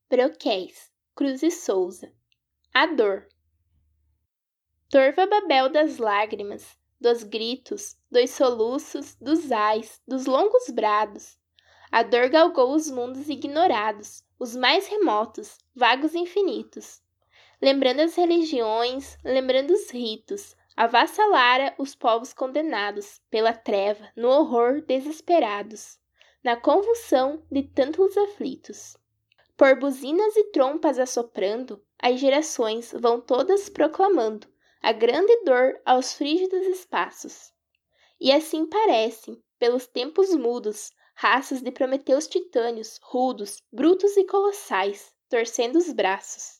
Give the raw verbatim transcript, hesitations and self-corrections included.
Broquéis, Cruz e Souza. A dor. Torva Babel das lágrimas, dos gritos, dos soluços, dos ais, dos longos brados. A dor galgou os mundos ignorados, os mais remotos, vagos e infinitos. Lembrando as religiões, lembrando os ritos, avassalara os povos condenados pela treva, no horror desesperados, na convulsão de tantos aflitos. Por buzinas e trompas assoprando, as gerações vão todas proclamando a grande dor aos frígidos espaços. E assim parecem, pelos tempos mudos, raças de Prometeus titâneos, rudos, brutos e colossais, torcendo os braços.